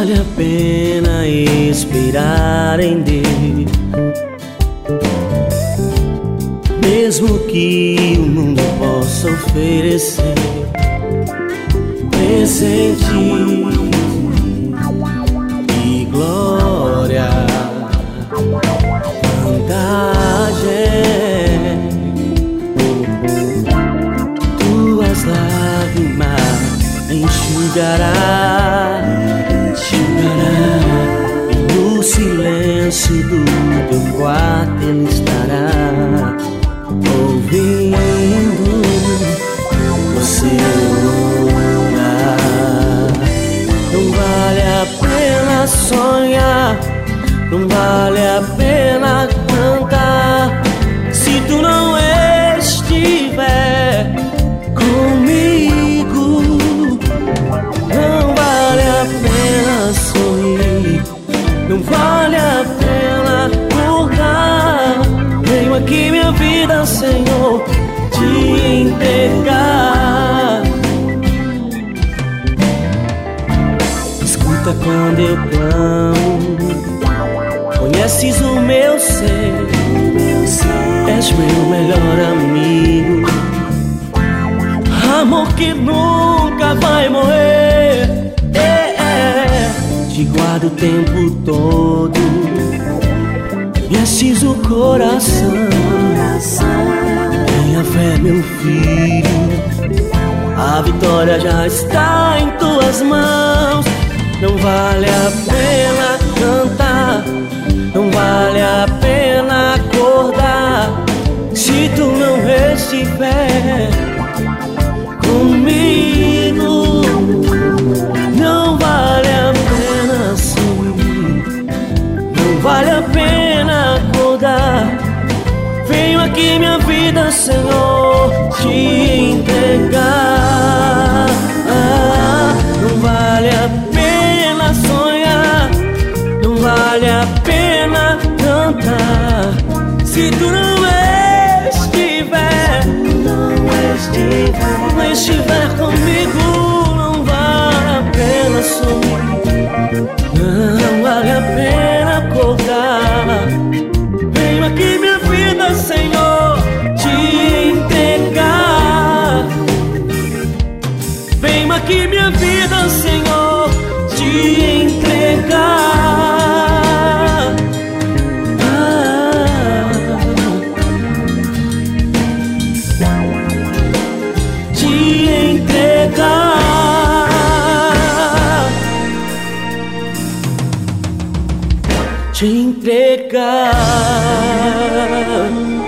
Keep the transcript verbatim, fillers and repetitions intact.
vale a pena esperar em Deus, mesmo que o mundo possa oferecer presente e glória, vantagem. Tuas lágrimas enxugará, enxugará, e no silêncio do teu quarto Ele estará ouvindo você orar. Não vale a pena sonhar, não vale a pena cantar, se tu não estiver comigo. Não vale a pena sorrir, não vale a pena acordar. Venho aqui minha vida, Senhor, te entregar. Escuta quando eu clamo, conheces o meu ser, és meu melhor amigo, amor que nunca vai morrer. É, é. Te guardo o tempo todo, conheces o coração. Tenha fé, meu filho, a vitória já está em tuas mãos. Não vale a pena cantar, não vale a pena acordar, se tu não estiver comigo. Não vale a pena sorrir, não vale a pena acordar. Venho aqui minha vida, Senhor, te entregar. Não vale a pena sonhar, não vale a pena cantar, se tu não estiver, não estiver, não estiver comigo. Não vale a pena sorrir, não vale a pena acordar. Venho aqui minha vida, Senhor, te entregar. Venho aqui minha vida, Senhor, te entregar. Ah, te entregar, te entregar.